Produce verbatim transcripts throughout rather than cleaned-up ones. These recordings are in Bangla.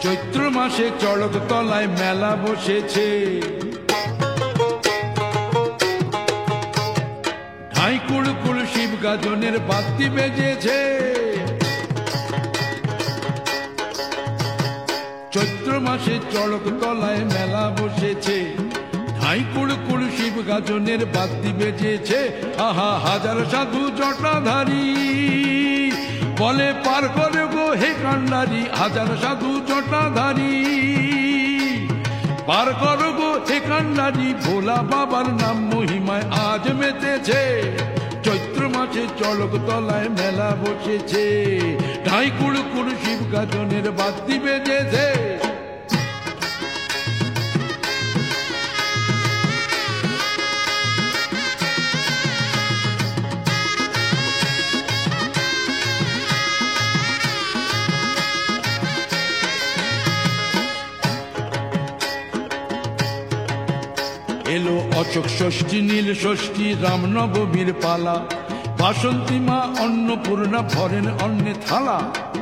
চৈত্র মাসে চড়ক তলায় মেলা বসেছে, ঢাই কুড় কুড় শিব গাজনের বাদ্যি বেজেছে। চৈত্র মাসে চড়ক তলায় মেলা বসেছে, ঢাই কুড় কুড় শিব গাজনের বাদ্যি বেজেছে। আহা হাজার সাধু জটাধারী বলে পার করে গো হে কান্ডারি, হাজার সাধু জটাধারী পার করো গো হে কান্ডারি। ভোলা বাবার নাম মহিমায় আজ মেতেছে, চৈত্র মাসে চড়ক তলায় মেলা বসেছে, ঢাই কুড় কুড় শিব গাজনের বাদ্যি বেজেছে। এলো অশোক ষষ্ঠী, নীল ষষ্ঠী, রামনবমীর পালা, বাসন্তী মা অন্নপূর্ণা ভরেন অন্নে থালা।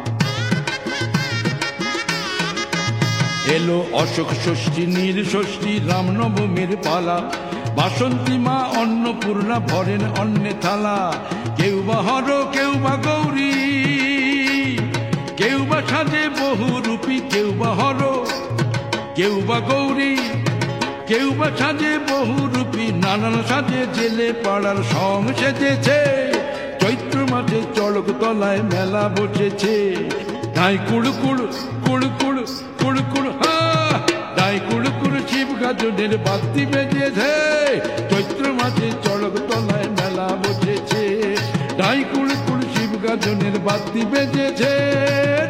এলো অশোক ষষ্ঠী, নীল ষষ্ঠী, রামনবমীর পালা, বাসন্তী মা অন্নপূর্ণা ভরেন অন্নে থালা। কেউ বা হর কেউ বা গৌরী, কেউ বা সাজে বহুরূপী, কেউ বা হর কেউ বা গৌরী, কেউ বা সাজে বহুরূপী, নানান সাজে জেলে পাড়ার সং সেজেছে। চৈত্র মাসে চড়ক তলায় মেলা বসেছে, ঢাই কুড় কুড় কুড় কুড় কুড় কুড় হা, ঢাই কুড় কুড় শিব গাজনের বাদ্যি বেজেছে। চৈত্র মাসে চড়ক তলায় মেলা বসেছে, ঢাই কুড় কুড় শিব গাজনের বাদ্যি বেজেছে।